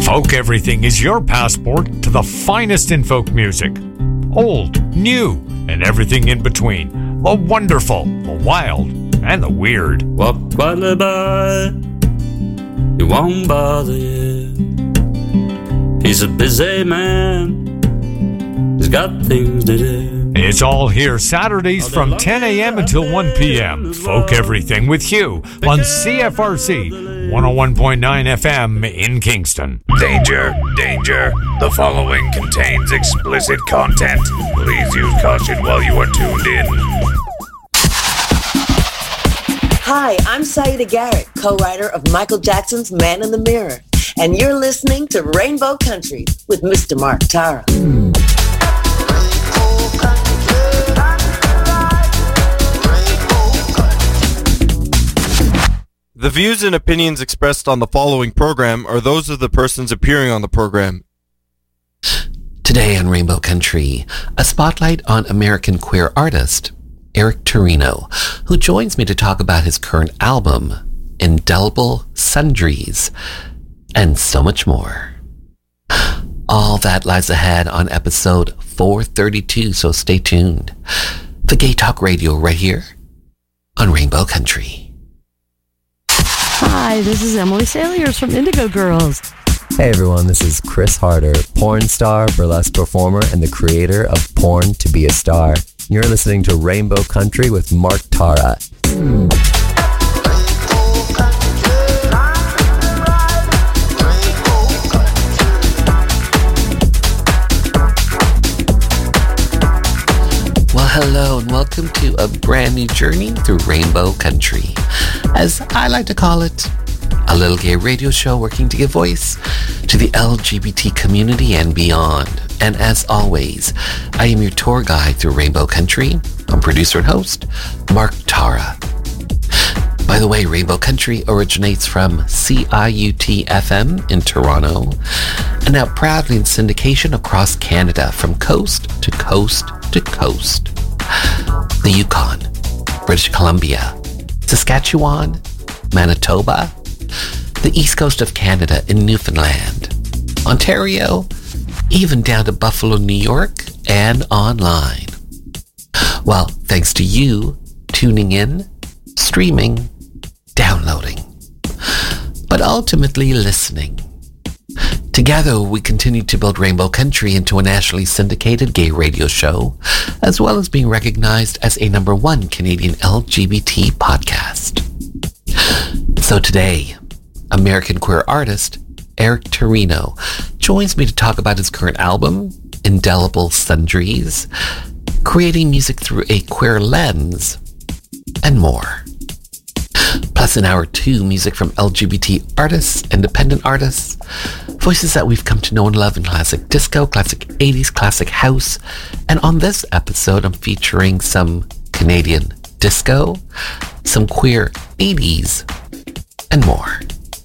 Folk Everything is your passport to the finest in folk music. Old, new, and everything in between. The wonderful, the wild, and the weird. Walk quietly by, he won't bother you. He's a busy man, he's got things to do. It's all here Saturdays from 10 a.m. until 1 p.m. Folk Everything with Hugh on CFRC 101.9 FM in Kingston. Danger, danger. The following contains explicit content. Please use caution while you are tuned in. Hi, I'm Saida Garrett, co-writer of Michael Jackson's Man in the Mirror, and you're listening to Rainbow Country with Mr. Mark Tara. The views and opinions expressed on the following program are those of the persons appearing on the program. Today on Rainbow Country, a spotlight on American queer artist Eric Torino, who joins me to talk about his current album, Indelible Sundries, and so much more. All that lies ahead on episode 432, so stay tuned. The Gay Talk Radio right here on Rainbow Country. Hi, this is Emily Saliers from Indigo Girls. Hey everyone, this is Chris Harder, porn star, burlesque performer, and the creator of Porn to Be a Star. You're listening to Rainbow Country with Mark Tara. Well, hello and welcome to a brand new journey through Rainbow Country. As I like to call it, a little gay radio show working to give voice to the LGBT community and beyond. And as always, I am your tour guide through Rainbow Country. I'm producer and host, Mark Tara. By the way, Rainbow Country originates from CIUT-FM in Toronto and now proudly in syndication across Canada from coast to coast to coast. The Yukon, British Columbia, Saskatchewan, Manitoba, the east coast of Canada in Newfoundland, Ontario, even down to Buffalo, New York, and online. Well, thanks to you tuning in, streaming, downloading, but ultimately listening. Together, we continue to build Rainbow Country into a nationally syndicated gay radio show, as well as being recognized as a #1 Canadian LGBT podcast. So today, American queer artist Eric Torino joins me to talk about his current album, Indelible Sundries, creating music through a queer lens, and more. Plus in hour 2, music from LGBT artists, independent artists, voices that we've come to know and love in classic disco, classic 80s, classic house, and on this episode I'm featuring some Canadian disco, some queer 80s, and more.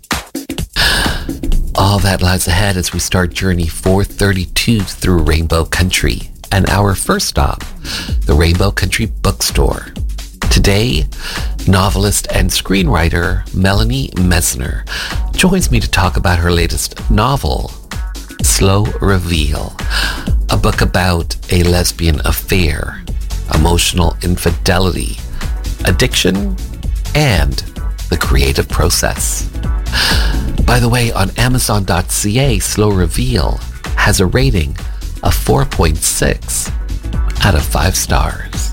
All that lies ahead as we start Journey 432 through Rainbow Country, and our first stop, the Rainbow Country Bookstore. Today, novelist and screenwriter Melanie Mesner joins me to talk about her latest novel, Slow Reveal, a book about a lesbian affair, emotional infidelity, addiction, and the creative process. By the way, on Amazon.ca, Slow Reveal has a rating of 4.6 out of 5 stars.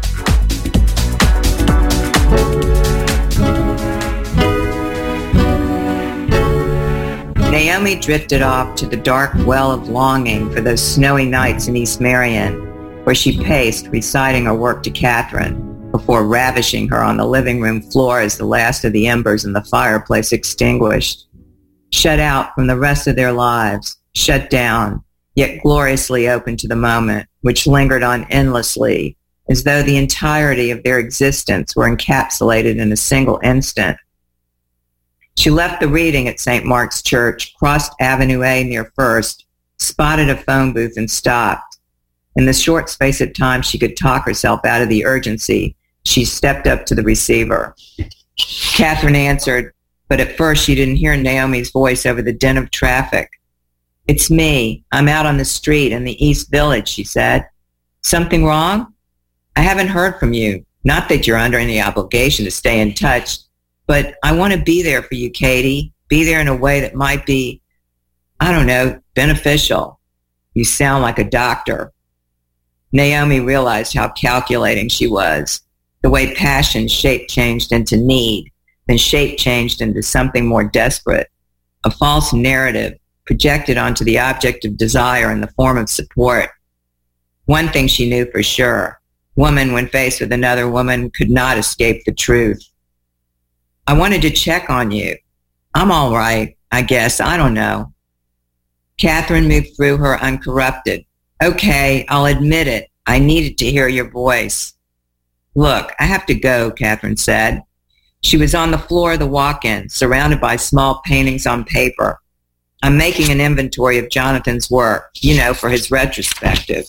Naomi drifted off to the dark well of longing for those snowy nights in East Marion, where she paced, reciting her work to Catherine, before ravishing her on the living room floor as the last of the embers in the fireplace extinguished. Shut out from the rest of their lives, shut down, yet gloriously open to the moment, which lingered on endlessly, as though the entirety of their existence were encapsulated in a single instant. She left the reading at St. Mark's Church, crossed Avenue A near First, spotted a phone booth and stopped. In the short space of time she could talk herself out of the urgency, she stepped up to the receiver. Catherine answered, But at first she didn't hear Naomi's voice over the din of traffic. "It's me. I'm out on the street in the East Village," she said. "Something wrong? I haven't heard from you. Not that you're under any obligation to stay in touch, but I want to be there for you, Katie. Be there in a way that might be, I don't know, beneficial. You sound like a doctor." Naomi realized how calculating she was. The way passion shape changed into need, then shape changed into something more desperate. A false narrative projected onto the object of desire in the form of support. One thing she knew for sure: woman, when faced with another woman, could not escape the truth. "I wanted to check on you. I'm all right, I guess. I don't know." Catherine moved through her uncorrupted. "Okay, I'll admit it. I needed to hear your voice." "Look, I have to go," Catherine said. She was on the floor of the walk-in, surrounded by small paintings on paper. "I'm making an inventory of Jonathan's work, for his retrospective."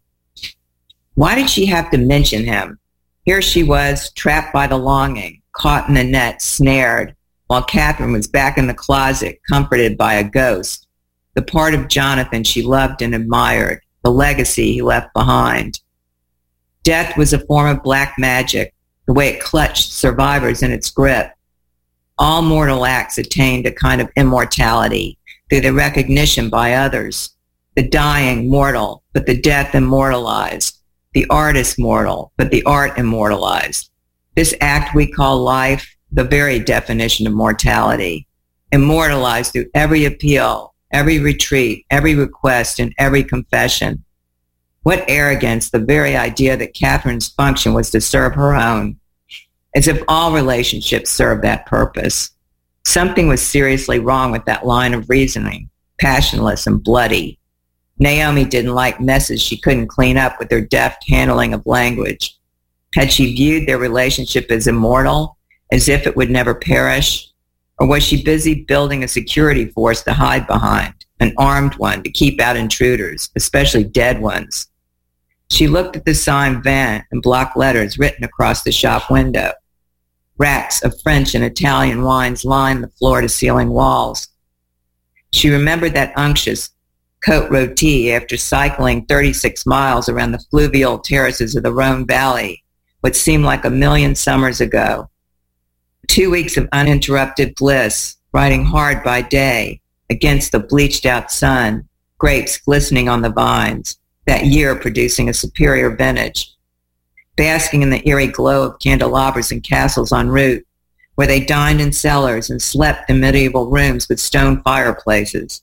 Why did she have to mention him? Here she was, trapped by the longing, caught in a net, snared, while Catherine was back in the closet, comforted by a ghost, the part of Jonathan she loved and admired, the legacy he left behind. Death was a form of black magic, the way it clutched survivors in its grip. All mortal acts attained a kind of immortality through the recognition by others. The dying mortal, but the death immortalized. The artist mortal, but the art immortalized. This act we call life, the very definition of mortality, immortalized through every appeal, every retreat, every request, and every confession. What arrogance, the very idea that Catherine's function was to serve her own, as if all relationships served that purpose. Something was seriously wrong with that line of reasoning, passionless and bloody. Naomi didn't like messes she couldn't clean up with her deft handling of language. Had she viewed their relationship as immortal, as if it would never perish? Or was she busy building a security force to hide behind, an armed one to keep out intruders, especially dead ones? She looked at the sign "Vin" in block letters written across the shop window. Racks of French and Italian wines lined the floor-to-ceiling walls. She remembered that unctuous Côte Rôtie after cycling 36 miles around the fluvial terraces of the Rhone Valley, what seemed like a million summers ago. 2 weeks of uninterrupted bliss, riding hard by day, against the bleached-out sun, grapes glistening on the vines, that year producing a superior vintage. Basking in the eerie glow of candelabras and castles en route, where they dined in cellars and slept in medieval rooms with stone fireplaces.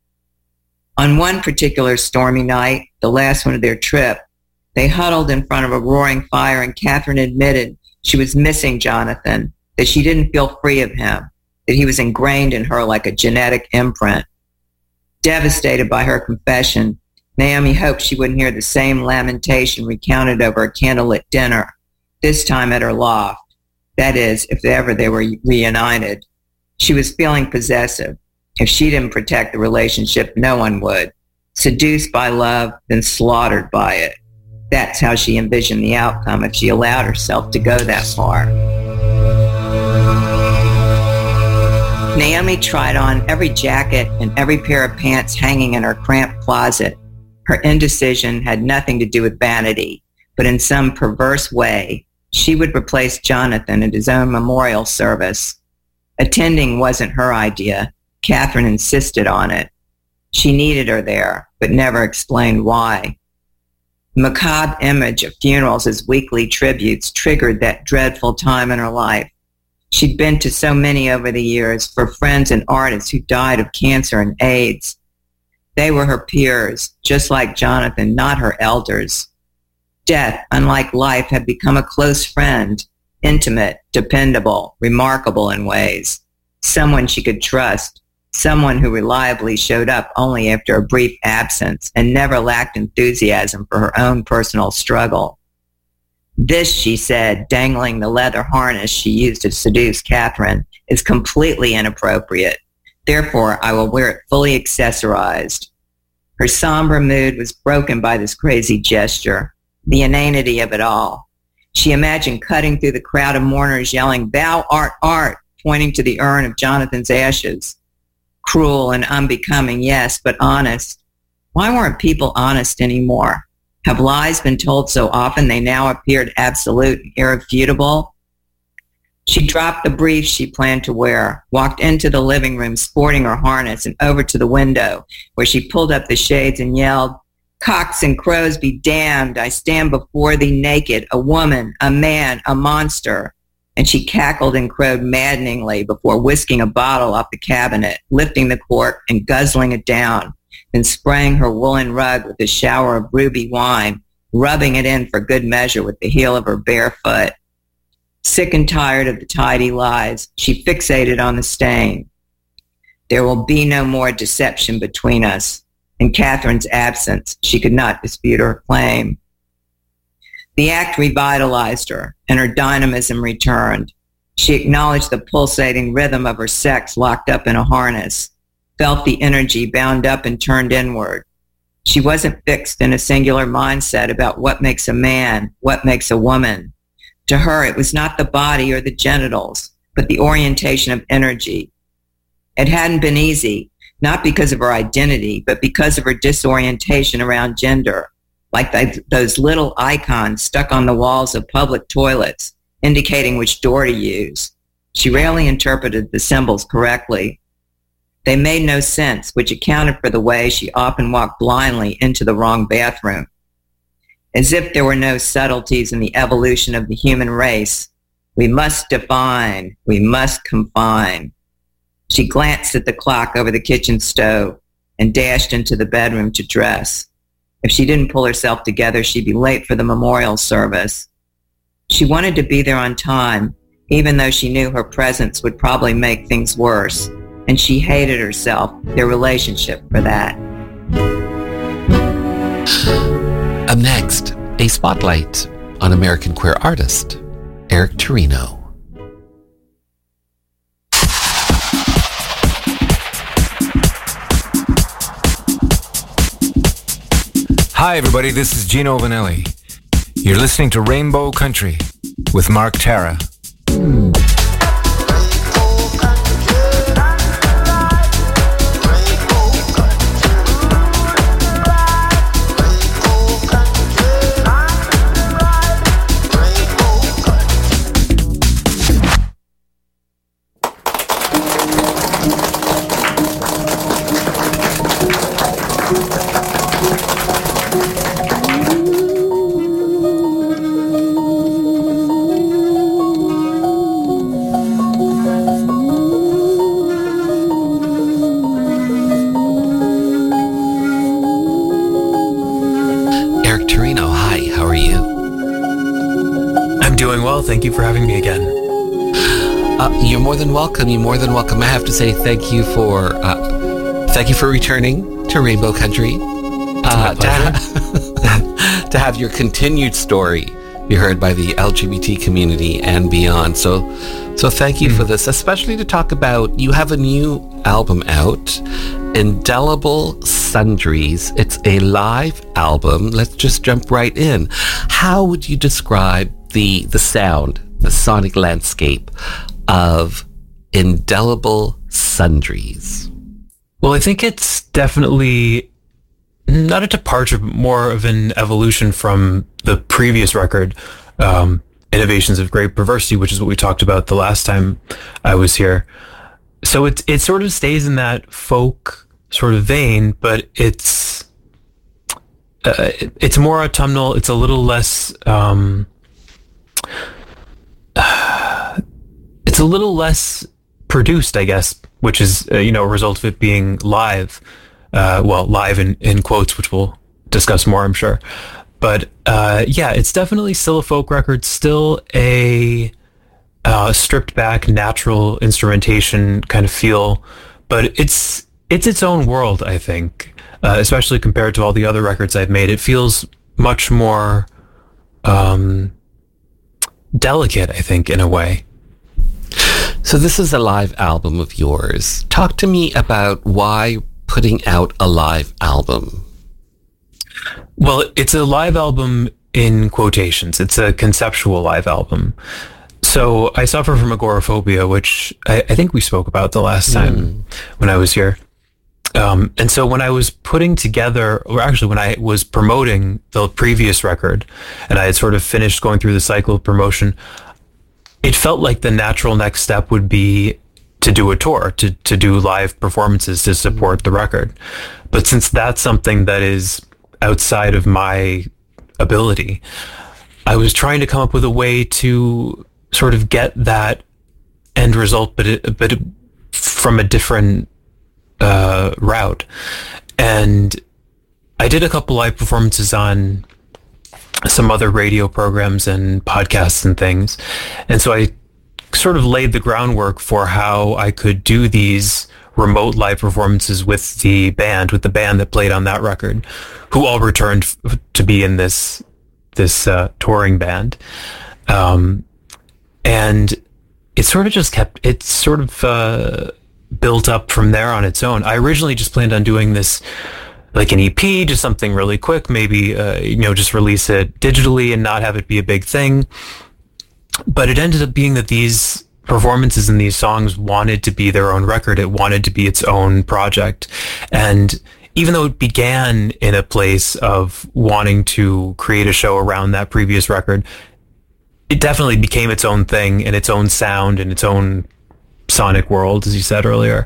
On one particular stormy night, the last one of their trip, they huddled in front of a roaring fire, and Catherine admitted she was missing Jonathan, that she didn't feel free of him, that he was ingrained in her like a genetic imprint. Devastated by her confession, Naomi hoped she wouldn't hear the same lamentation recounted over a candlelit dinner, this time at her loft. That is, if ever they were reunited. She was feeling possessive. If she didn't protect the relationship, no one would. Seduced by love, then slaughtered by it. That's how she envisioned the outcome if she allowed herself to go that far. Naomi tried on every jacket and every pair of pants hanging in her cramped closet. Her indecision had nothing to do with vanity, but in some perverse way, she would replace Jonathan at his own memorial service. Attending wasn't her idea. Catherine insisted on it. She needed her there, but never explained why. The macabre image of funerals as weekly tributes triggered that dreadful time in her life. She'd been to so many over the years for friends and artists who died of cancer and AIDS. They were her peers, just like Jonathan, not her elders. Death, unlike life, had become a close friend, intimate, dependable, remarkable in ways. Someone she could trust, someone who reliably showed up only after a brief absence and never lacked enthusiasm for her own personal struggle. This, she said, dangling the leather harness she used to seduce Catherine, is completely inappropriate. Therefore, I will wear it fully accessorized. Her somber mood was broken by this crazy gesture, the inanity of it all. She imagined cutting through the crowd of mourners yelling, "Thou art art, pointing to the urn of Jonathan's ashes. Cruel and unbecoming, yes, but honest. Why weren't people honest anymore? Have lies been told so often they now appeared absolute and irrefutable? She dropped the brief she planned to wear, walked into the living room sporting her harness, and over to the window, where she pulled up the shades and yelled, "Cocks and crows be damned, I stand before thee naked, a woman, a man, a monster." And she cackled and crowed maddeningly before whisking a bottle off the cabinet, lifting the cork and guzzling it down, then spraying her woolen rug with a shower of ruby wine, rubbing it in for good measure with the heel of her bare foot. Sick and tired of the tidy lies, she fixated on the stain. There will be no more deception between us. In Catherine's absence, she could not dispute her claim. The act revitalized her, and her dynamism returned. She acknowledged the pulsating rhythm of her sex locked up in a harness, felt the energy bound up and turned inward. She wasn't fixed in a singular mindset about what makes a man, what makes a woman. To her, it was not the body or the genitals, but the orientation of energy. It hadn't been easy, not because of her identity, but because of her disorientation around gender, like those little icons stuck on the walls of public toilets, indicating which door to use. She rarely interpreted the symbols correctly. They made no sense, which accounted for the way she often walked blindly into the wrong bathroom. As if there were no subtleties in the evolution of the human race. We must define, we must confine. She glanced at the clock over the kitchen stove and dashed into the bedroom to dress. If she didn't pull herself together, she'd be late for the memorial service. She wanted to be there on time, even though she knew her presence would probably make things worse, and she hated herself, their relationship, for that. Up next, a spotlight on American queer artist, Eric Torino. Hi everybody, this is Gino Vanelli. You're listening to Rainbow Country with Mark Tara. Thank you for having me again. You're more than welcome. You're more than welcome. I have to say thank you for returning to Rainbow Country. To have your continued story be heard by the LGBT community and beyond. So thank you for this, especially to talk about, you have a new album out, Indelible Sundries. It's a live album. Let's just jump right in. How would you describe the sound, the sonic landscape of Indelible Sundries? Well, I think it's definitely not a departure, but more of an evolution from the previous record, Innovations of Great Perversity, which is what we talked about the last time I was here. So it sort of stays in that folk sort of vein, but it's more autumnal. It's a little less. It's a little less produced, I guess, which is a result of it being live. Live in quotes, which we'll discuss more, I'm sure. But it's definitely still a folk record, still a stripped back, natural instrumentation kind of feel. But it's its own world, I think, especially compared to all the other records I've made. It feels much more delicate, I think, in a way. So this is a live album of yours. Talk to me about why putting out a live album. Well, it's a live album in quotations. It's a conceptual live album. So I suffer from agoraphobia, which I think we spoke about the last time when I was here. And so when I was putting together, or actually when I was promoting the previous record, and I had sort of finished going through the cycle of promotion, it felt like the natural next step would be to do a tour, to do live performances to support the record. But since that's something that is outside of my ability, I was trying to come up with a way to sort of get that end result, but from a different route. And I did a couple live performances on some other radio programs and podcasts and things. And so I sort of laid the groundwork for how I could do these remote live performances with the band that played on that record, who all returned to be in this touring band. And it sort of just built up from there on its own. I originally just planned on doing this like an EP, just something really quick, maybe, just release it digitally and not have it be a big thing. But it ended up being that these performances and these songs wanted to be their own record. It wanted to be its own project. And even though it began in a place of wanting to create a show around that previous record, it definitely became its own thing and its own sound and its own sonic world, as you said earlier.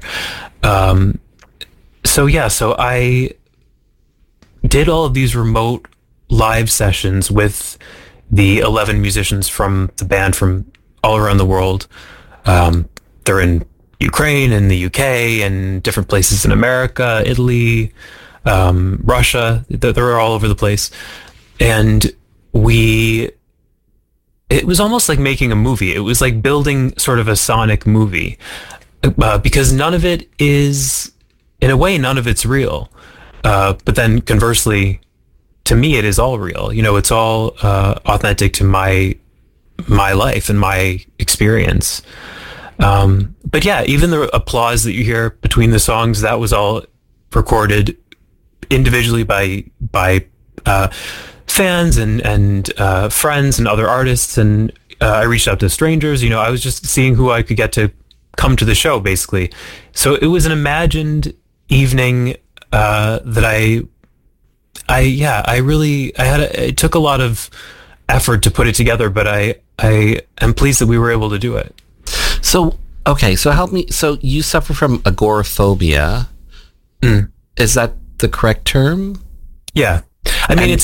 So I did all of these remote live sessions with the 11 musicians from the band from all around the world. They're in Ukraine and the UK and different places in America, Italy, Russia. They're all over the place. And it was almost like making a movie. It was like building sort of a sonic movie, because none of it is, in a way, none of it's real. But then conversely, to me, it is all real. It's all authentic to my life and my experience. But yeah, even the applause that you hear between the songs, that was all recorded individually by fans and friends and other artists. And I reached out to strangers. I was just seeing who I could get to come to the show, basically. So it was an imagined evening that it took a lot of effort to put it together, but I am pleased that we were able to do it. So help me. So you suffer from agoraphobia. Is that the correct term? Yeah. I mean,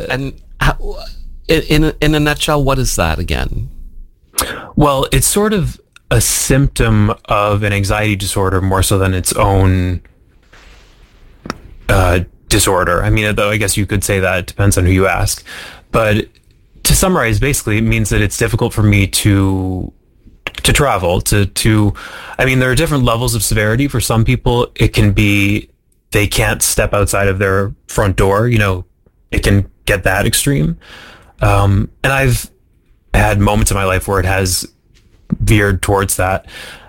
in a nutshell, what is that again? Well, it's sort of a symptom of an anxiety disorder more so than its own disorder. I mean, though I guess you could say that, it depends on who you ask. But to summarize, basically, it means that it's difficult for me to travel, I mean, there are different levels of severity. For some people, it can be they can't step outside of their front door. It can get that extreme. And I've had moments in my life where it has veered towards that.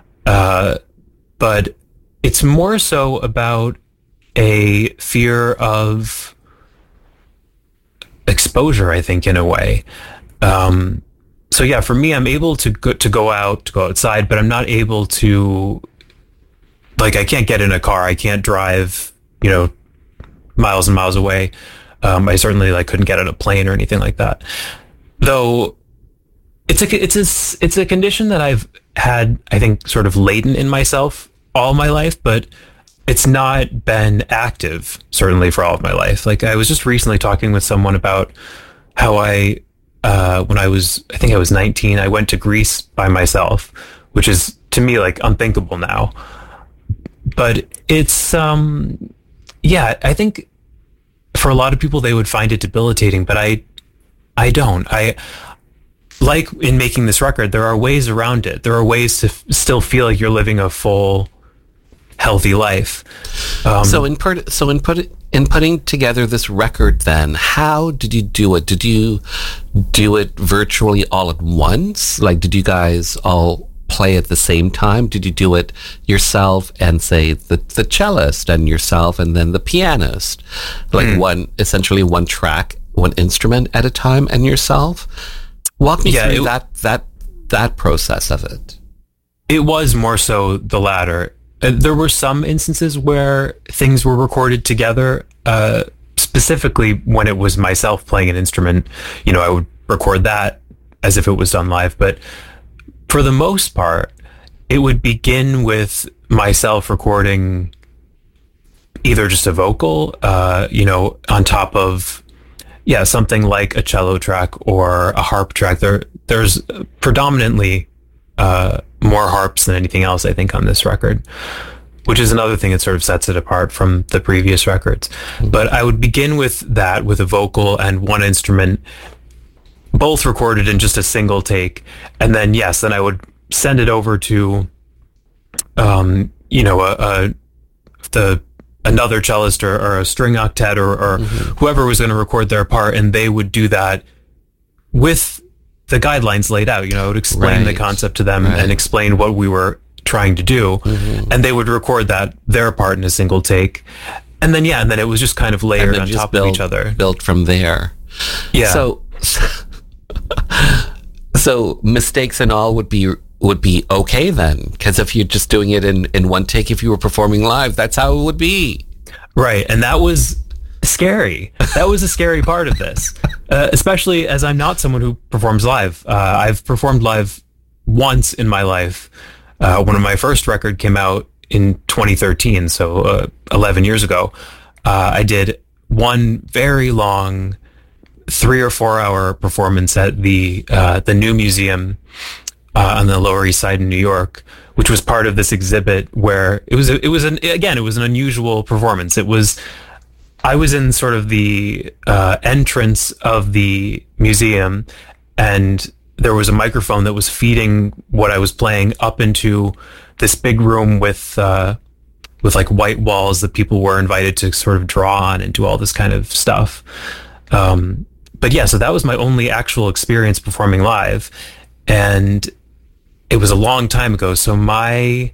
But it's more so about a fear of exposure, I think, in a way. So yeah, for me, I'm able to go outside, but I'm not able to, I can't get in a car. I can't drive, miles and miles away. I certainly couldn't get on a plane or anything like that. Though it's a condition that I've had, I think, sort of latent in myself all my life, but it's not been active, certainly, for all of my life. I was just recently talking with someone about how when I was 19, I went to Greece by myself, which is, to me, unthinkable now. But it's, I think for a lot of people, they would find it debilitating, but I don't. Like in making this record, there are ways around it. There are ways to still feel like you're living a full, healthy life. So in putting together this record, then how did you do it? Did you do it virtually all at once? Did you guys all play at the same time? Did you do it yourself and say the cellist and yourself and then the pianist, one track, one instrument at a time, and yourself? Walk me through that process of it? It was more so the latter. There were some instances where things were recorded together, specifically when it was myself playing an instrument. You know, I would record that as if it was done live. But for the most part, it would begin with myself recording either just a vocal, you know, on top of, something like a cello track or a harp track. There's predominantly more harps than anything else, I think, on this record, which is another thing that sort of sets it apart from the previous records. But I would begin with that, with a vocal and one instrument, both recorded in just a single take. And then, then I would send it over to, another cellist or a string octet or whoever was going to record their part, and they would do that with the guidelines laid out. You know, I would explain the concept to them and explain what we were trying to do, and they would record their part in a single take, and then it was just kind of layered on top of each other, built from there. Yeah. So mistakes and all would be okay then, because if you're just doing it in one take, if you were performing live, that's how it would be. Right, and that was scary. That was a scary part of this, especially as I'm not someone who performs live. I've performed live once in my life. When my first record came out in 2013, so 11 years ago, I did one very long 3 or 4 hour performance at the New Museum on the Lower East Side in New York, which was part of this exhibit where it was an unusual performance. I was in sort of the entrance of the museum, and there was a microphone that was feeding what I was playing up into this big room with like white walls that people were invited to sort of draw on and do all this kind of stuff. But so that was my only actual experience performing live, and it was a long time ago. So my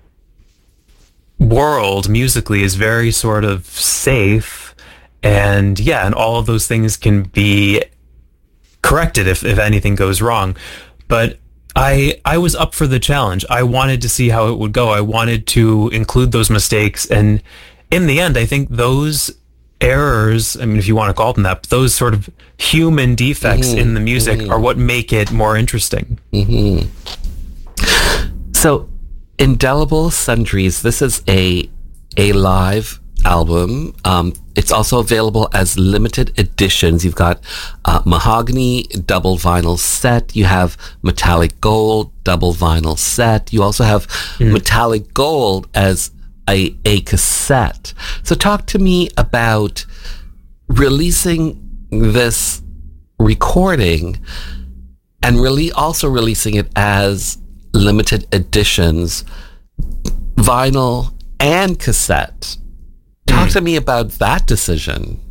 world musically is very sort of safe, and all of those things can be corrected if anything goes wrong. But I was up for the challenge. I wanted to see how it would go. I wanted to include those mistakes, and in the end, I think those errors, I mean, if you want to call them that, but those sort of human defects in the music are what make it more interesting. So, Indelible Sundries, this is a live album. It's also available as limited editions. You've got Mahogany double vinyl set. You have Metallic Gold double vinyl set. You also have Metallic Gold as a cassette. So talk to me about releasing this recording and really also releasing it as limited editions, vinyl and cassette. Talk to me about that decision.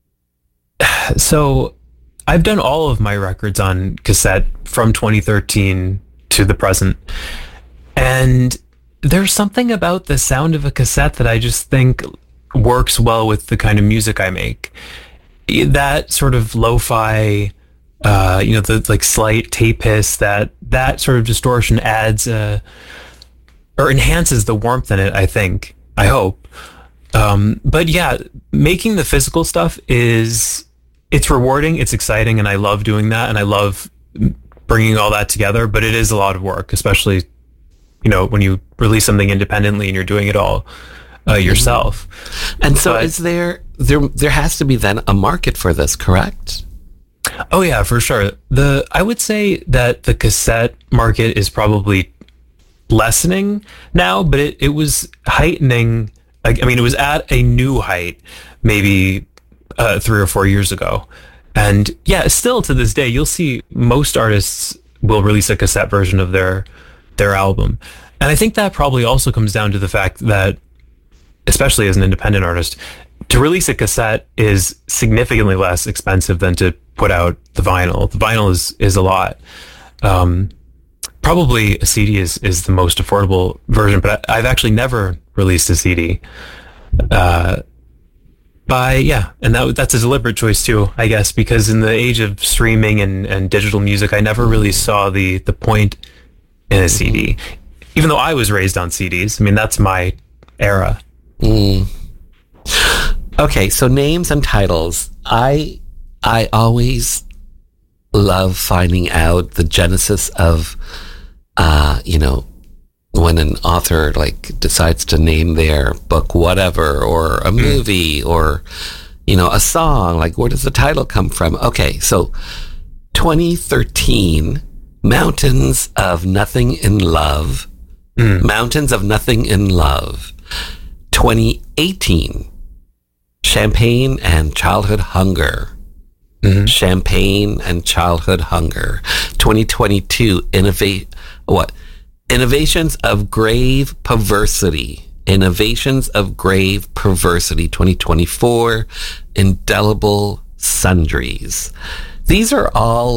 So I've done all of my records on cassette from 2013 to the present. And there's something about the sound of a cassette that I just think works well with the kind of music I make. That sort of lo-fi, the like slight tape hiss, that sort of distortion adds or enhances the warmth in it, I think. I hope. But making the physical stuff it's rewarding, it's exciting, and I love doing that, and I love bringing all that together, but it is a lot of work, especially, when you release something independently and you're doing it all yourself. And so is there has to be then a market for this, correct? Oh yeah, for sure. I would say that the cassette market is probably lessening now, but it was heightening. It was at a new height maybe 3 or 4 years ago. And still to this day, you'll see most artists will release a cassette version of their album. And I think that probably also comes down to the fact that, especially as an independent artist, to release a cassette is significantly less expensive than to put out the vinyl. The vinyl is a lot. Probably a CD is the most affordable version, but I've actually never released a CD. And that's a deliberate choice too, I guess, because in the age of streaming and digital music, I never really saw the point in a CD, even though I was raised on CDs. I mean, that's my era. Okay, so names and titles. I always love finding out the genesis of, when an author decides to name their book whatever, or a movie, or a song. Like, where does the title come from? Okay, so 2013, Mountains of Nothing in Love. Mountains of Nothing in Love. 2018, Champagne and Childhood Hunger. Champagne and Childhood Hunger. 2022, Innovations of Grave Perversity. Innovations of Grave Perversity. 2024, Indelible Sundries. These are all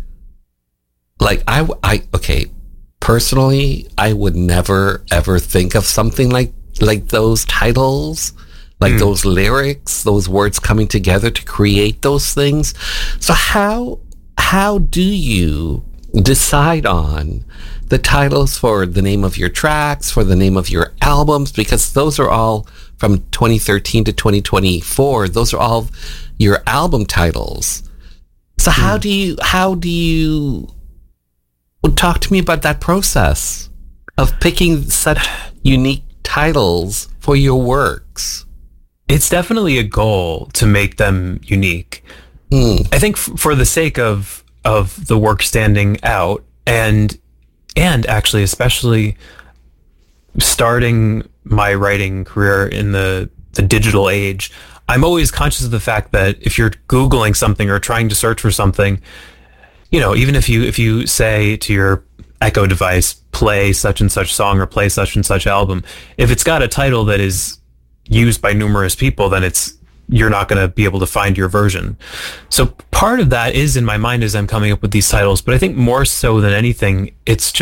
personally, I would never ever think of something like those titles, those lyrics, those words coming together to create those things. So how do you decide on the titles for the name of your tracks, for the name of your albums? Because those are all from 2013 to 2024. Those are all your album titles. So how do you talk to me about that process of picking such unique titles for your works? It's definitely a goal to make them unique. I think for the sake of the work standing out, and actually especially starting my writing career in the digital age, I'm always conscious of the fact that if you're Googling something or trying to search for something, even if you say to your Echo device, play such and such song or play such and such album, if it's got a title that is used by numerous people, then you're not going to be able to find your version. So part of that is in my mind as I'm coming up with these titles, but I think more so than anything, it's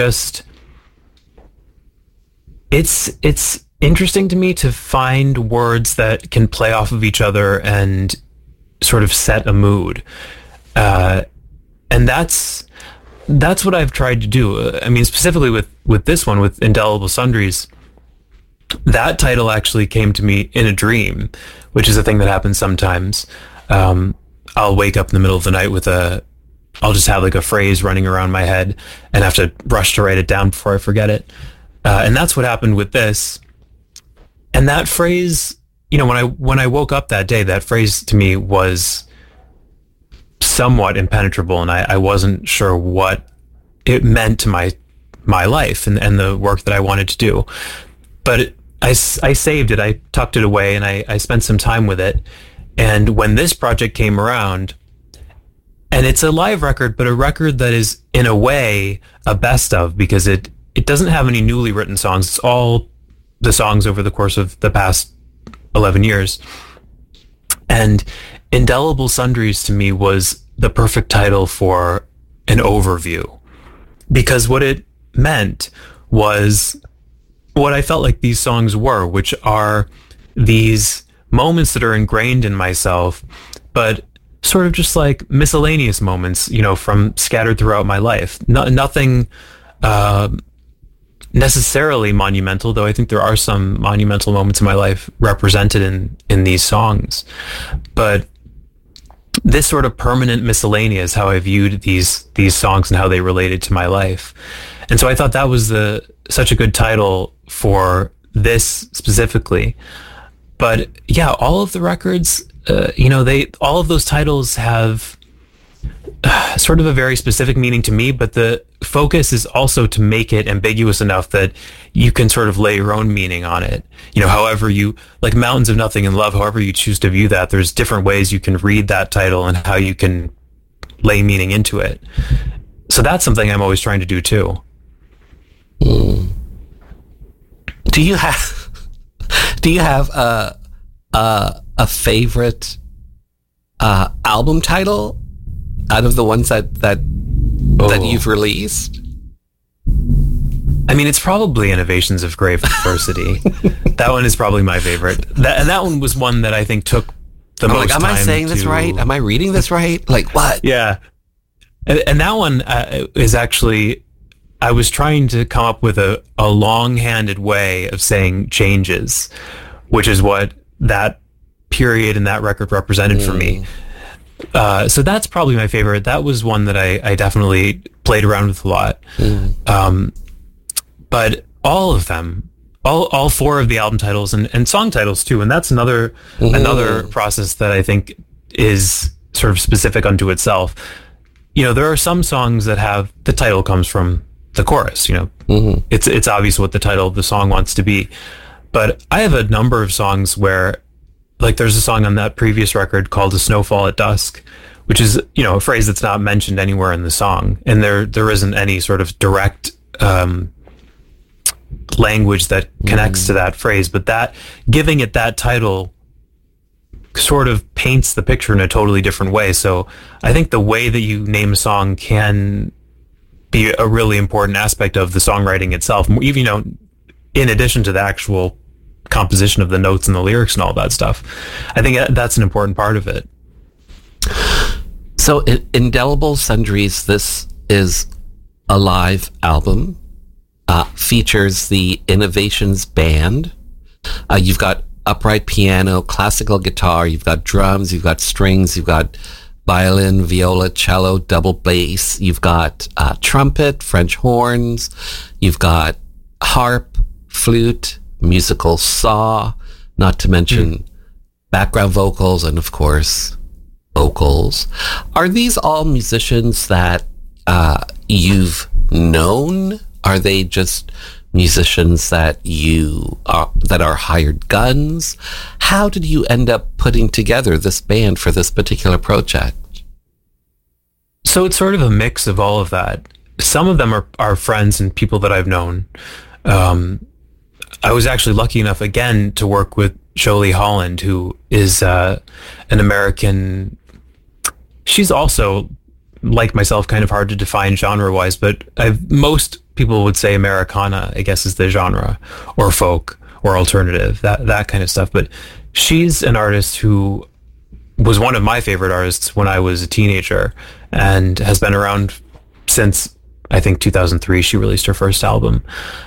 interesting to me to find words that can play off of each other and sort of set a mood. And that's what I've tried to do. I mean, specifically with this one, with Indelible Sundries, that title actually came to me in a dream, which is a thing that happens sometimes. I'll wake up in the middle of the night I'll just have a phrase running around my head and have to rush to write it down before I forget it. And that's what happened with this. And that phrase, when I woke up that day, that phrase to me was somewhat impenetrable, and I wasn't sure what it meant to my life and the work that I wanted to do. But I saved it, I tucked it away, and I spent some time with it. And when this project came around, and it's a live record, but a record that is in a way a best of, because it doesn't have any newly written songs. It's all the songs over the course of the past 11 years. And Indelible Sundries to me was the perfect title for an overview, because what it meant was what I felt like these songs were, which are these moments that are ingrained in myself, but sort of just like miscellaneous moments, from scattered throughout my life. Nothing necessarily monumental, though I think there are some monumental moments in my life represented in these songs. But this sort of permanent miscellany is how I viewed these songs and how they related to my life. And so I thought that was such a good title for this specifically. But yeah, all of the records, all of those titles have sort of a very specific meaning to me, but the focus is also to make it ambiguous enough that you can sort of lay your own meaning on it. However you, like Mountains of Nothing in Love, however you choose to view that, there's different ways you can read that title and how you can lay meaning into it. So that's something I'm always trying to do too. Do you have a favorite album title out of the ones that you've released? I mean, it's probably Innovations of Grave Perversity. That one is probably my favorite. That one was one that I think took the most am time I saying this right? Am I reading this right? Like what? Yeah. And that one is actually, I was trying to come up with a long-handed way of saying changes, which is what that period in that record represented for me. So that's probably my favorite. That was one that I definitely played around with a lot. But all of them, all four of the album titles and song titles too, and that's another process that I think is sort of specific unto itself. You know, there are some songs that have the title comes from the chorus. You know, it's obvious what the title of the song wants to be. But I have a number of songs where, like, there's a song on that previous record called "A Snowfall at Dusk," which is, you know, a phrase that's not mentioned anywhere in the song, and there isn't any sort of direct language that connects to that phrase, but that giving it that title sort of paints the picture in a totally different way. So I think the way that you name a song can be a really important aspect of the songwriting itself, even, you know, in addition to the actual composition of the notes and the lyrics and all that stuff. I think that's an important part of it. So Indelible Sundries, this is a live album, features the Innovations Band. You've got upright piano, classical guitar, you've got drums, you've got strings, you've got violin, viola, cello, double bass, you've got trumpet, French horns, you've got harp, flute, musical saw, not to mention background vocals and, of course, vocals. Are these all musicians that you've known? Are they just musicians that that are hired guns? How did you end up putting together this band for this particular project? So it's sort of a mix of all of that. Some of them are friends and people that I've known. I was actually lucky enough again to work with Jolie Holland, who is an American. She's also, like myself, kind of hard to define genre-wise, but most people would say Americana, I guess, is the genre, or folk, or alternative, that kind of stuff. But she's an artist who was one of my favorite artists when I was a teenager, and has been around since, I think, 2003. She released her first album.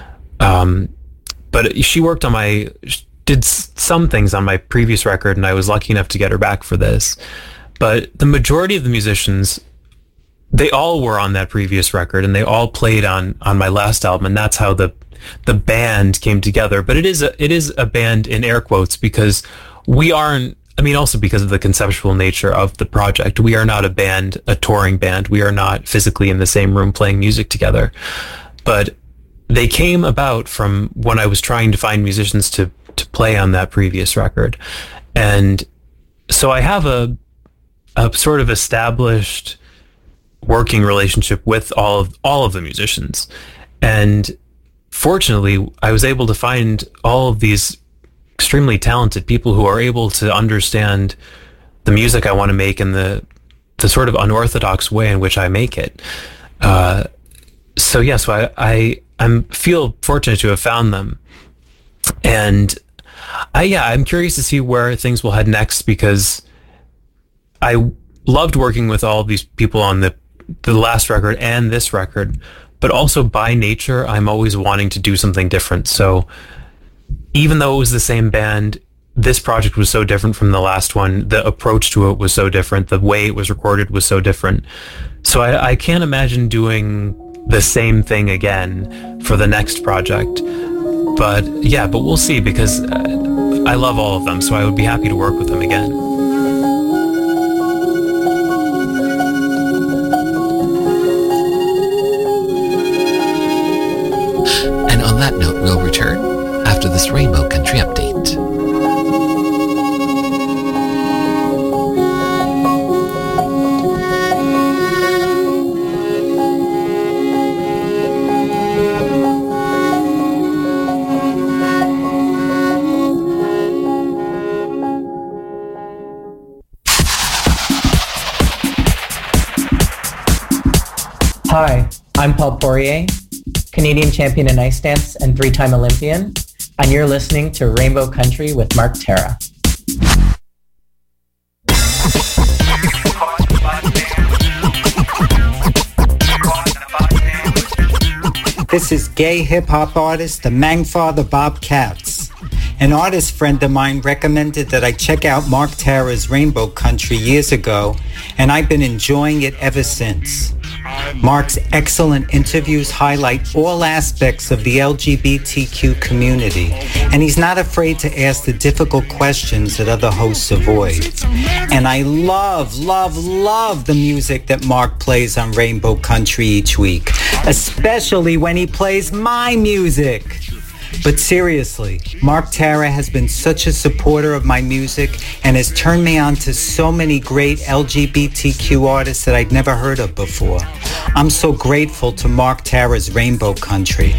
But she worked on did some things on my previous record, and I was lucky enough to get her back for this. But the majority of the musicians, they all were on that previous record, and they all played on my last album, and that's how the band came together. But it is a band in air quotes, because we aren't, I mean, also because of the conceptual nature of the project. We are not a touring band. We are not physically in the same room playing music together. But they came about from when I was trying to find musicians to play on that previous record. And so I have a sort of established working relationship with all of the musicians. And fortunately, I was able to find all of these extremely talented people who are able to understand the music I want to make in the sort of unorthodox way in which I make it. So I feel fortunate to have found them. And I'm curious to see where things will head next, because I loved working with all of these people on the last record and this record, but also by nature, I'm always wanting to do something different. So even though it was the same band, this project was so different from the last one. The approach to it was so different. The way it was recorded was so different. So I can't imagine doing the same thing again for the next project. But we'll see, because I love all of them, so I would be happy to work with them again. And on that note, we'll return after this Rainbow Country update. Hi, I'm Paul Poirier, Canadian champion in ice dance and 3-time Olympian, and you're listening to Rainbow Country with Mark Terra. This is gay hip-hop artist, the Mangfather Bob Katz. An artist friend of mine recommended that I check out Mark Tara's Rainbow Country years ago, and I've been enjoying it ever since. Mark's excellent interviews highlight all aspects of the LGBTQ community, and he's not afraid to ask the difficult questions that other hosts avoid. And I love the music that Mark plays on Rainbow Country each week, especially when he plays my music. But seriously, Mark Tara has been such a supporter of my music and has turned me on to so many great LGBTQ artists that I'd never heard of before. I'm so grateful to Mark Tara's Rainbow Country.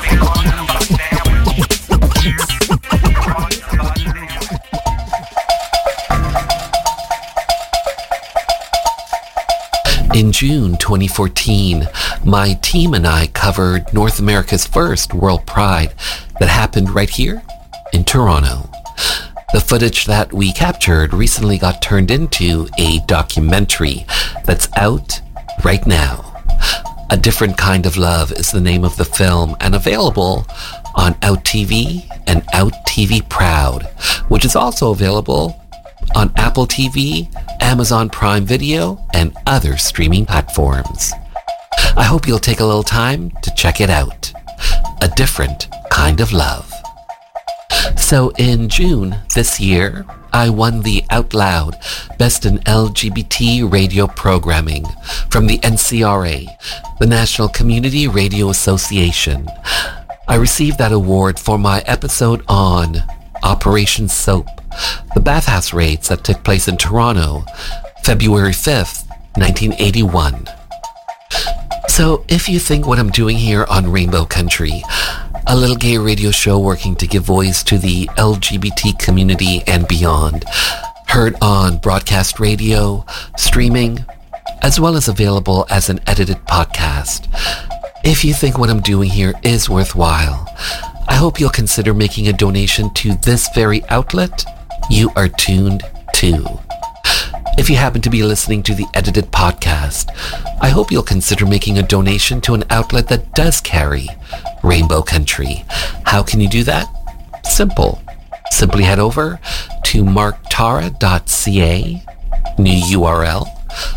In June 2014, my team and I covered North America's first World Pride that happened right here in Toronto. The footage that we captured recently got turned into a documentary that's out right now. A Different Kind of Love is the name of the film and available on Out TV and Out TV Proud, which is also available on Apple TV, Amazon Prime Video, and other streaming platforms. I hope you'll take a little time to check it out. A Different Kind of Love. So in June this year, I won the Out Loud Best in LGBT Radio Programming from the NCRA, the National Community Radio Association. I received that award for my episode on Operation Soap, the bathhouse raids that took place in Toronto, February 5th, 1981. So if you think what I'm doing here on Rainbow Country, a little gay radio show working to give voice to the LGBT community and beyond, heard on broadcast radio, streaming, as well as available as an edited podcast. If you think what I'm doing here is worthwhile, I hope you'll consider making a donation to this very outlet you are tuned to. If you happen to be listening to the edited podcast, I hope you'll consider making a donation to an outlet that does carry Rainbow Country. How can you do that? Simple. Simply head over to marktara.ca, new URL,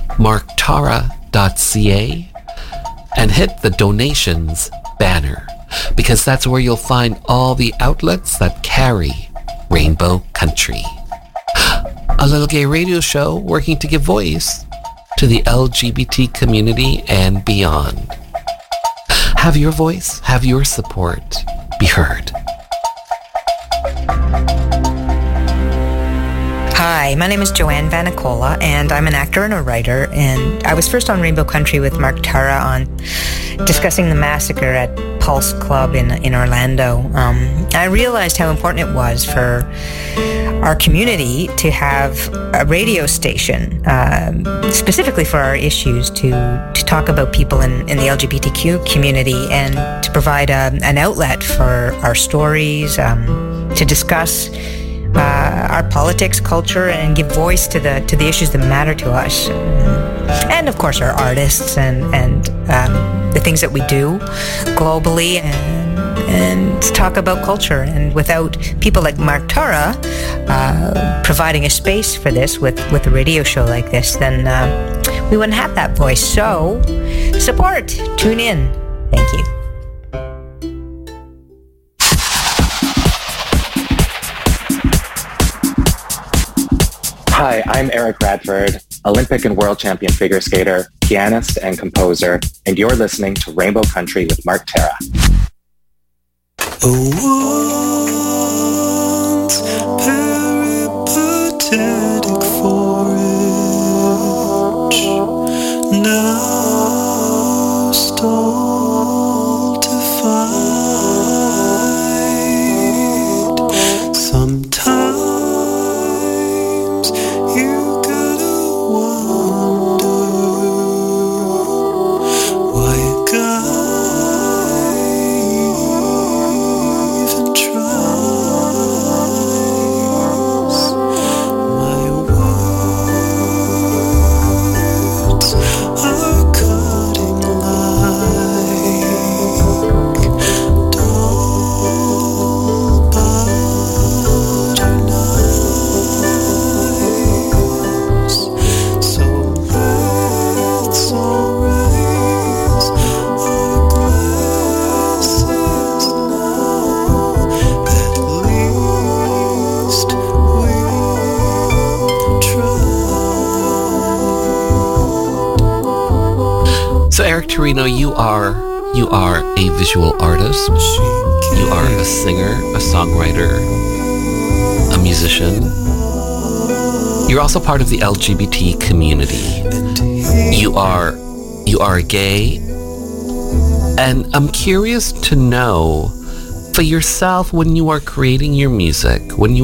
marktara.ca, and hit the donations banner, because that's where you'll find all the outlets that carry Rainbow Country. A little gay radio show working to give voice to the LGBT community and beyond. Have your voice, have your support be heard. Hi, my name is Joanne Vanicola, and I'm an actor and a writer, and I was first on Rainbow Country with Mark Tara on discussing the massacre at Pulse Club in Orlando. I realized how important it was for our community to have a radio station, specifically for our issues, to talk about people in the LGBTQ community and to provide an outlet for our stories, to discuss our politics, culture, and give voice to the issues that matter to us, and of course our artists and the things that we do globally, and talk about culture. And without people like Mark Tara providing a space for this with a radio show like this, then we wouldn't have that voice. So support, tune in. Thank you. Hi, I'm Eric Bradford, Olympic and world champion figure skater, pianist, and composer, and you're listening to Rainbow Country with Mark Tara. A once peripatetic forage, now stalled to fight. Sometimes you gotta wonder why a guy even tries. My Garrick Torino, you are a visual artist. You are a singer, a songwriter, a musician. You're also part of the LGBT community. You are gay. And I'm curious to know, for yourself, when you are creating your music,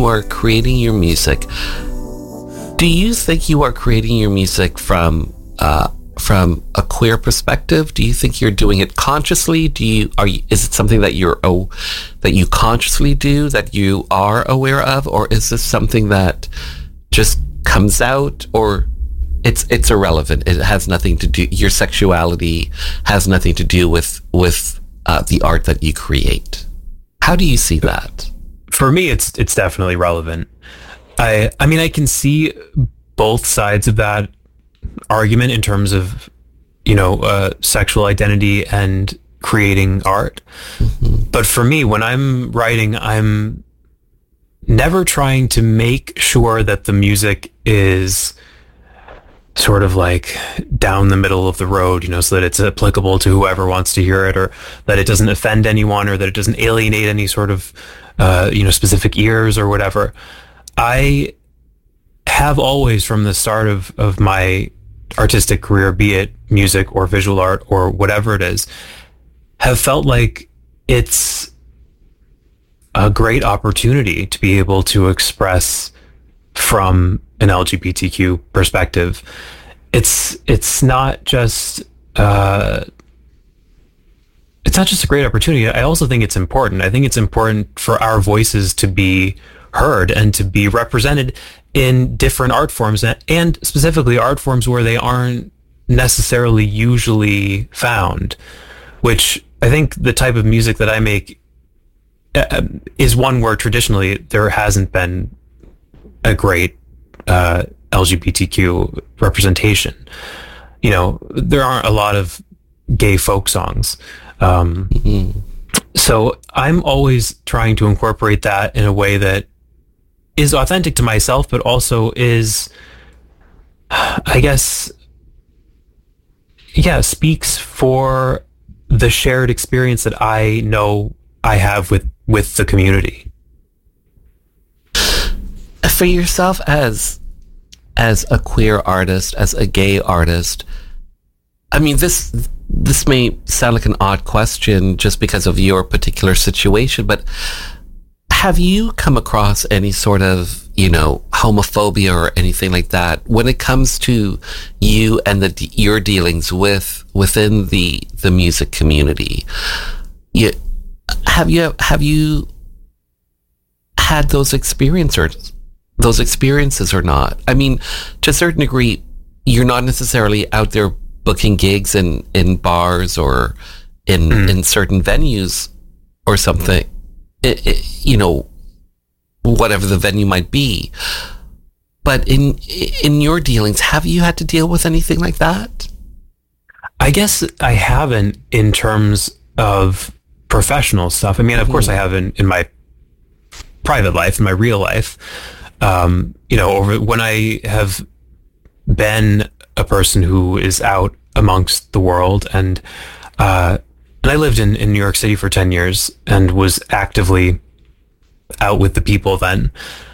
do you think you are creating your music from a queer perspective? Do you think you're doing it consciously? Is it something that that you consciously do, that you are aware of, or is this something that just comes out, or it's irrelevant? It has nothing to do. Your sexuality has nothing to do with the art that you create. How do you see that? For me, it's definitely relevant. I mean, I can see both sides of that argument in terms of, sexual identity and creating art. Mm-hmm. But for me, when I'm writing, I'm never trying to make sure that the music is sort of like down the middle of the road, so that it's applicable to whoever wants to hear it, or that it doesn't offend anyone, or that it doesn't alienate any sort of, specific ears or whatever. I have always, from the start of my artistic career, be it music or visual art or whatever it is, have felt like it's a great opportunity to be able to express from an LGBTQ perspective. It's not just a great opportunity. I also think it's important. I think it's important for our voices to be heard and to be represented in different art forms, and specifically art forms where they aren't necessarily usually found, which I think the type of music that I make is one where traditionally there hasn't been a great LGBTQ representation. There aren't a lot of gay folk songs. So I'm always trying to incorporate that in a way that is authentic to myself, but also is, I guess, speaks for the shared experience that I know I have with the community. For yourself as a queer artist, as a gay artist, I mean, this may sound like an odd question just because of your particular situation, but have you come across any sort of, homophobia or anything like that when it comes to you and your dealings within the music community? Have you had those experiences or not? I mean, to a certain degree, you're not necessarily out there booking gigs in bars or in certain venues or something, whatever the venue might be. But in your dealings, have you had to deal with anything like that? I guess I haven't in terms of professional stuff. I mean, of course I have in my private life, in my real life. Over when I have been a person who is out amongst the world, and I lived in New York City for 10 years and was actively out with the people then.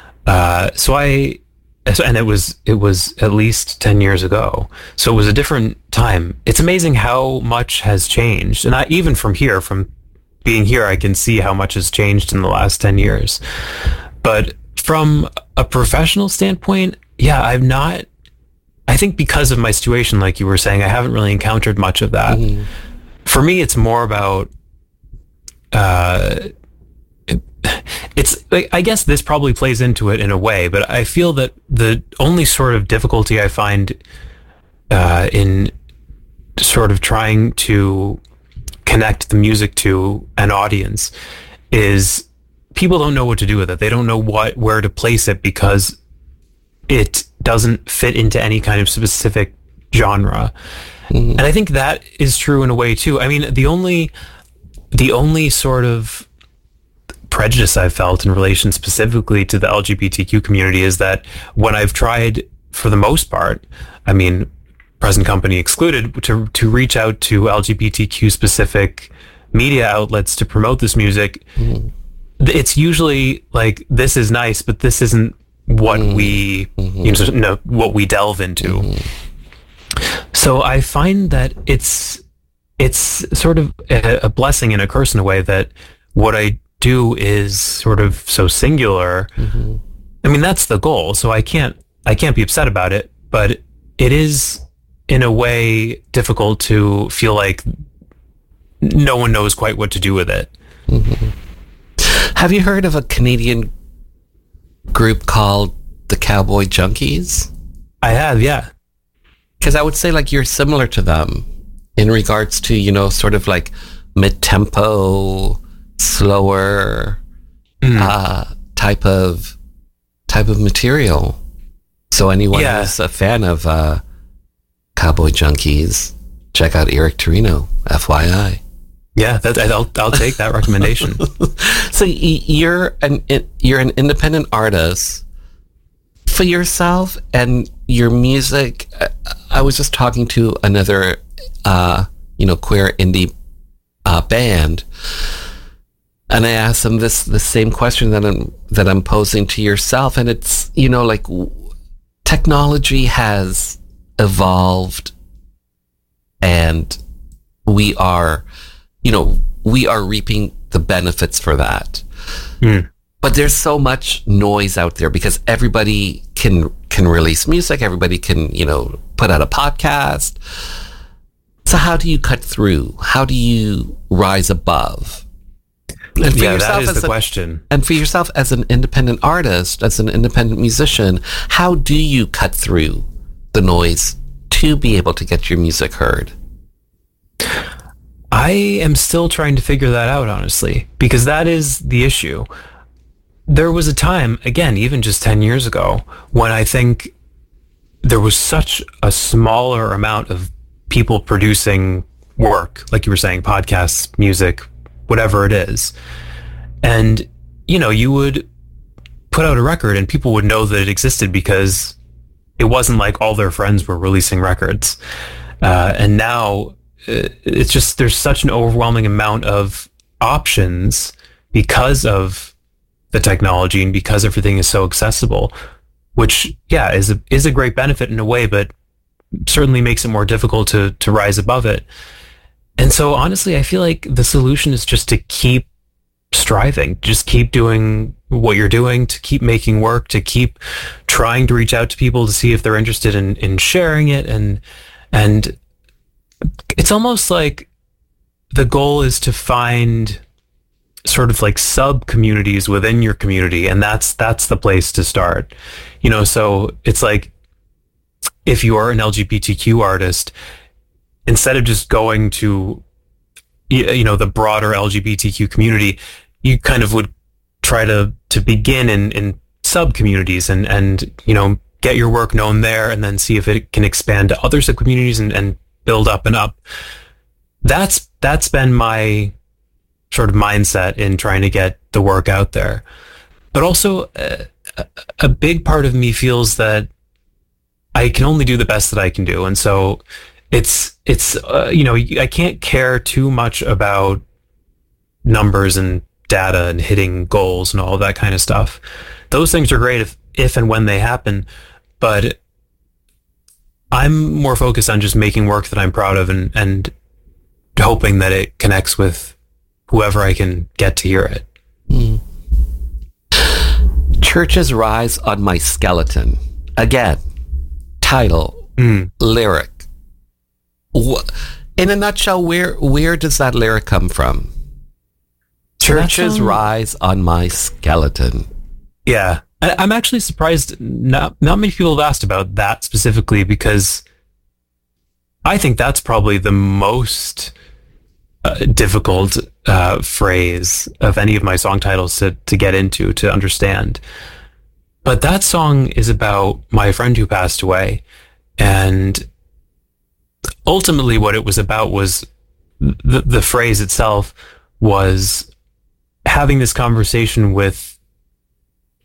And it was at least 10 years ago. So it was a different time. It's amazing how much has changed. And even from being here, I can see how much has changed in the last 10 years. But from a professional standpoint, I think because of my situation, like you were saying, I haven't really encountered much of that. Mm-hmm. For me, it's more about, it's like, I guess this probably plays into it in a way, but I feel that the only sort of difficulty I find in sort of trying to connect the music to an audience is people don't know what to do with it. They don't know where to place it because it doesn't fit into any kind of specific genre. Mm. And I think that is true in a way too. I mean, the only sort of prejudice I've felt in relation specifically to the LGBTQ community is that when I've tried, for the most part, I mean, present company excluded, to reach out to LGBTQ specific media outlets to promote this music, it's usually like, this is nice, but this isn't what we what we delve into. So I find that it's sort of a blessing and a curse in a way, that what I do is sort of so singular. I mean, that's the goal, so I can't be upset about it, but it is in a way difficult to feel like no one knows quite what to do with it. Have you heard of a Canadian group called the Cowboy Junkies? I have, yeah. Because I would say, like, you're similar to them in regards to, you know, sort of like mid-tempo, slower type of material. So anyone who's a fan of Cowboy Junkies, check out Eric Torino, FYI. Yeah, I'll take that recommendation. So you're an independent artist for yourself and your music. I was just talking to another, queer indie band, and I asked them the same question that I'm posing to yourself, and it's, you know, like, technology has evolved, and we are reaping the benefits for that. But there's so much noise out there because everybody can release music, everybody can, you know, put out a podcast. So how do you cut through? How do you rise above? And for that is the question. And for yourself as an independent artist, as an independent musician, how do you cut through the noise to be able to get your music heard? I am still trying to figure that out, honestly, because that is the issue. There was a time, again, even just 10 years ago, when I think there was such a smaller amount of people producing work, like you were saying, podcasts, music, whatever it is. And, you know, you would put out a record and people would know that it existed because it wasn't like all their friends were releasing records. And now it's just, there's such an overwhelming amount of options because of the technology and because everything is so accessible, which, yeah, is a great benefit in a way, but certainly makes it more difficult to rise above it. And so honestly, I feel like the solution is just to keep striving, just keep doing what you're doing, to keep making work, to keep trying to reach out to people to see if they're interested in sharing it. And it's almost like the goal is to find sort of like sub communities within your community, and that's the place to start. You know, so it's like, if you are an LGBTQ artist, instead of just going to, you know, the broader LGBTQ community, you kind of would try to begin in sub communities and you know, get your work known there, and then see if it can expand to other sub communities and build up and up. That's been my sort of mindset in trying to get the work out there. But also a big part of me feels that I can only do the best that I can do. And so it's you know, I can't care too much about numbers and data and hitting goals and all of that kind of stuff. Those things are great if and when they happen, but I'm more focused on just making work that I'm proud of and hoping that it connects with whoever I can get to hear it. Churches Rise on My Skeleton. Again, title, lyric. In a nutshell, where does that lyric come from? Churches Rise on My Skeleton. Yeah. I'm actually surprised not many people have asked about that specifically, because I think that's probably the most difficult phrase of any of my song titles to get into, to understand. But that song is about my friend who passed away, and ultimately what it was about was the phrase itself was having this conversation with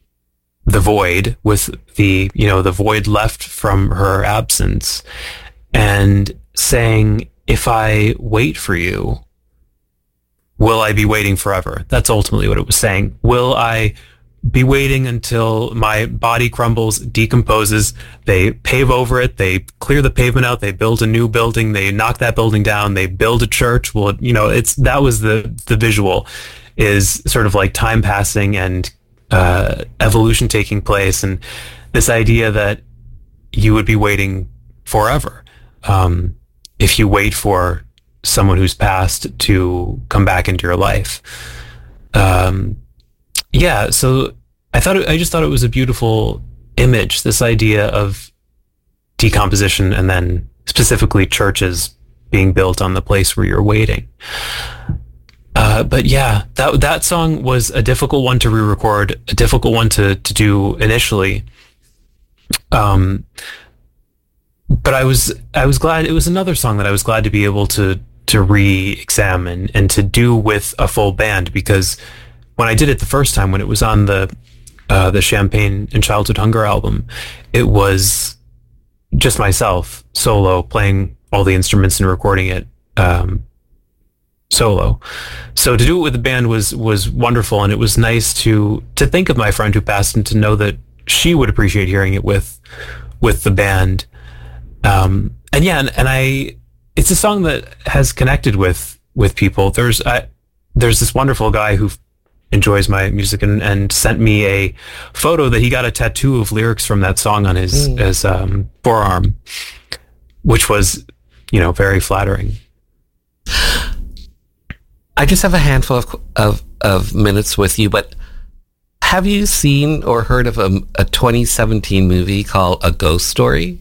the void, with the void left from her absence, and saying, if I wait for you, will I be waiting forever? That's ultimately what it was saying. Will I be waiting until my body crumbles, decomposes, they pave over it, they clear the pavement out, they build a new building, they knock that building down, they build a church? Well, that was the visual, is sort of like time passing and evolution taking place, and this idea that you would be waiting forever if you wait for someone who's passed to come back into your life. So I just thought it was a beautiful image, this idea of decomposition and then specifically churches being built on the place where you're waiting. But yeah, that song was a difficult one to re-record, a difficult one to do initially. But I was glad. It was another song that I was glad to be able to re-examine and to do with a full band, because when I did it the first time, when it was on the Champagne and Childhood Hunger album, it was just myself solo playing all the instruments and recording it solo. So to do it with the band was wonderful, and it was nice to think of my friend who passed and to know that she would appreciate hearing it with the band. It's a song that has connected with people. There's this wonderful guy who enjoys my music and sent me a photo that he got a tattoo of lyrics from that song on his forearm, which was, very flattering. I just have a handful of minutes with you, but have you seen or heard of a 2017 movie called A Ghost Story?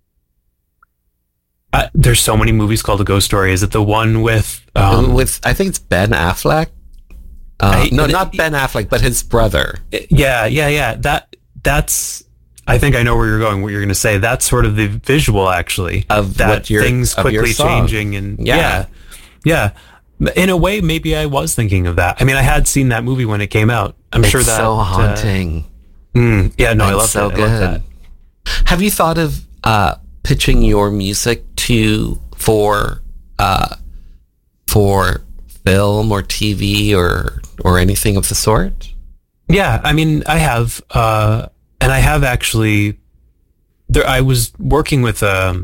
There's so many movies called A Ghost Story. Is it the one with I think it's Ben Affleck? Not Ben Affleck, but his brother. Yeah. That's. I think I know where you're going. What you're going to say. That's sort of the visual, actually, of that things quickly changing, and yeah. In a way, maybe I was thinking of that. I mean, I had seen that movie when it came out. I'm sure that so haunting. I love so that. Good. I love that. Have you thought of pitching your music for film or TV or anything of the sort? Yeah, I mean, I have, and I have actually. I was working with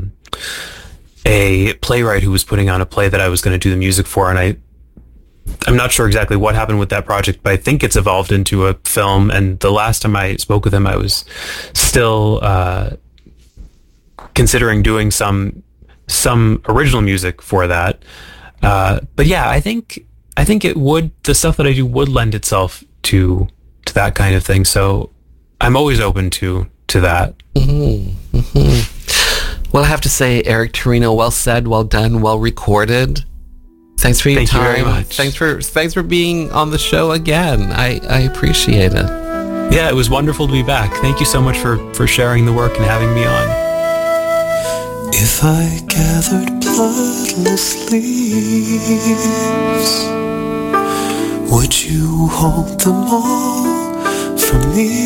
a playwright who was putting on a play that I was going to do the music for, and I'm not sure exactly what happened with that project, but I think it's evolved into a film. And the last time I spoke with him, I was still considering doing some original music for that. But yeah, I think it would, the stuff that I do would lend itself to that kind of thing. So I'm always open to that. Mm-hmm. Mm-hmm. Well, I have to say, Eric Torino, well said, well done, well recorded. Thanks for your time. Thank you very much. Thanks for being on the show again. I appreciate it. Yeah, it was wonderful to be back. Thank you so much for sharing the work and having me on. If I gathered bloodless leaves, would you hold them all for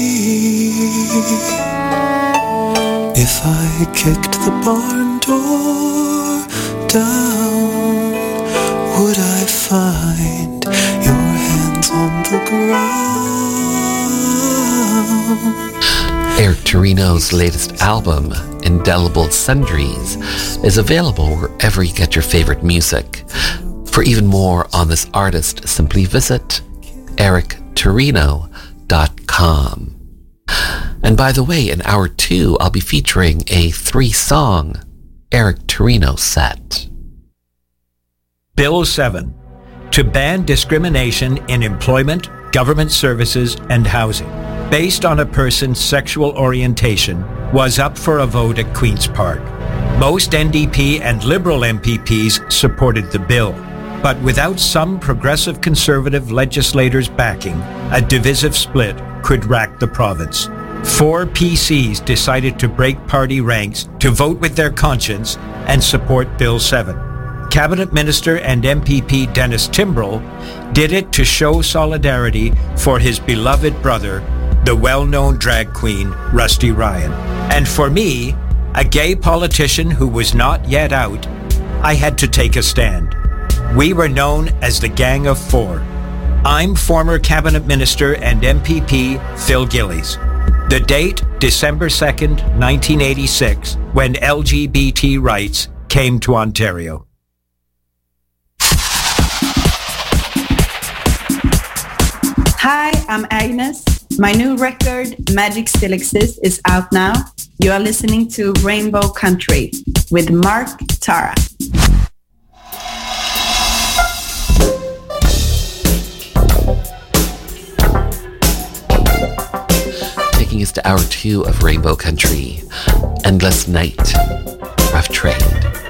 me? If I kicked the barn door down, would I find your hands on the ground? Eric Torino's latest album, Indelible Sundries, is available wherever you get your favorite music. For even more on this artist, simply visit erictorino.com. And by the way, in hour 2, I'll be featuring a 3-song Eric Torino set. Bill 7, to ban discrimination in employment, government services, and housing, based on a person's sexual orientation, was up for a vote at Queen's Park. Most NDP and Liberal MPPs supported the bill, but without some progressive Conservative legislators backing, a divisive split could rack the province. 4 PCs decided to break party ranks to vote with their conscience and support Bill 7. Cabinet Minister and MPP Dennis Timbrell did it to show solidarity for his beloved brother, the well-known drag queen Rusty Ryan. And for me, a gay politician who was not yet out, I had to take a stand. We were known as the Gang of Four. I'm former Cabinet Minister and MPP Phil Gillies. The date, December 2nd, 1986, when LGBT rights came to Ontario. Hi, I'm Agnes. My new record, Magic Still Exists, is out now. You are listening to Rainbow Country with Mark Tara. Taking us to hour 2 of Rainbow Country, Endless Night, Rough Trade.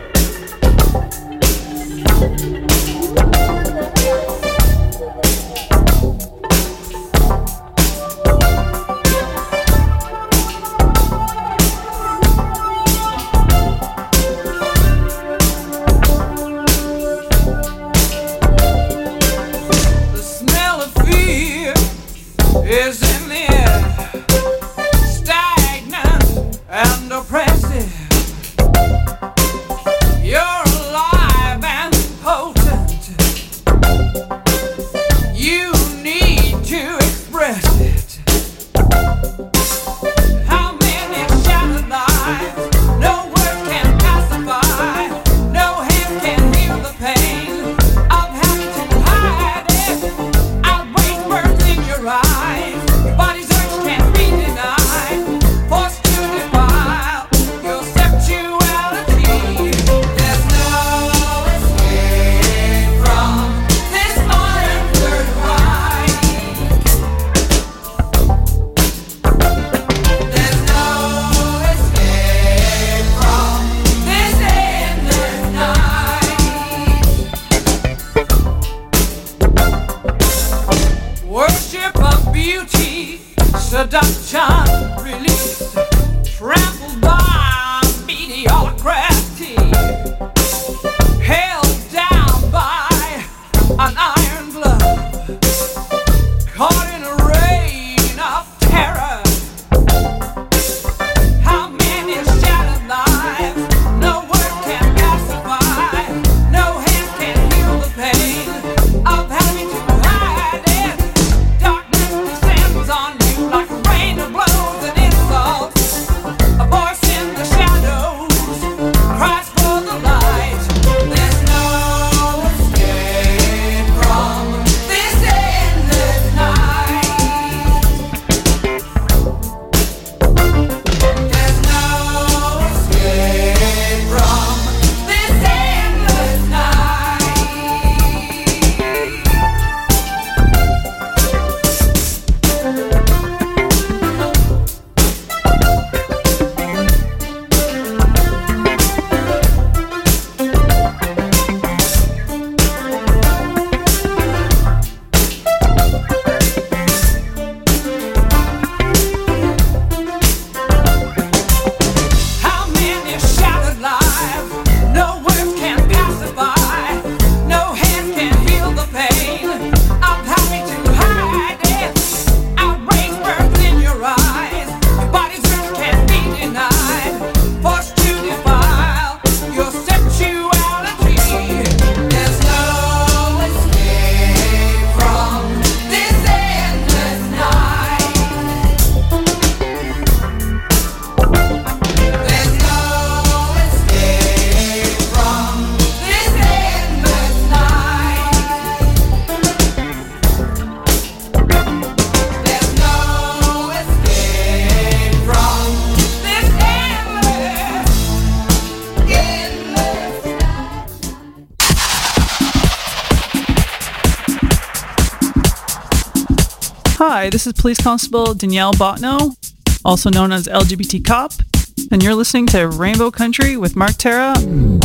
Hi, this is Police Constable Danielle Botno, also known as LGBT Cop, and you're listening to Rainbow Country with Mark Tara